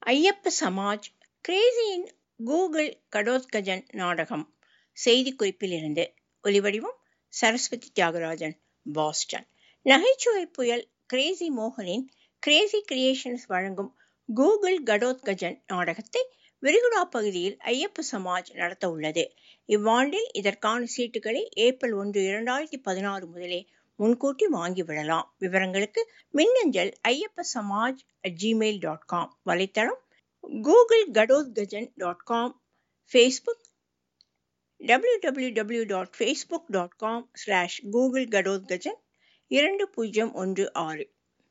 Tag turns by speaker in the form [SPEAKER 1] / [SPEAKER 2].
[SPEAKER 1] ஐயப்ப சமாஜ் கிரேசியின் கூகுள் கடோத்கஜன் நாடகம். செய்திக்குறிப்பிலிருந்து ஒலிவடிவம் சரஸ்வதி தியாகராஜன், பாஸ்டன். நகைச்சுவை புயல் கிரேசி மோகனின் கிரேசி கிரியேஷன்ஸ் வழங்கும் கூகுள் கடோத்கஜன் நாடகத்தை விரிகுடா பகுதியில் ஐயப்ப சமாஜ் நடத்த உள்ளது. இவ்வாண்டில் இதற்கான சீட்டுகளை ஏப்ரல் 1, 2016 முதலே முன்கூட்டி வாங்கிவிடலாம். விவரங்களுக்கு மின்னஞ்சல் ayyappasamaj@gmail.com, வலைத்தளம் googlegadotgajan.com, Facebook www.facebook.com/googlegadotgajan 2016.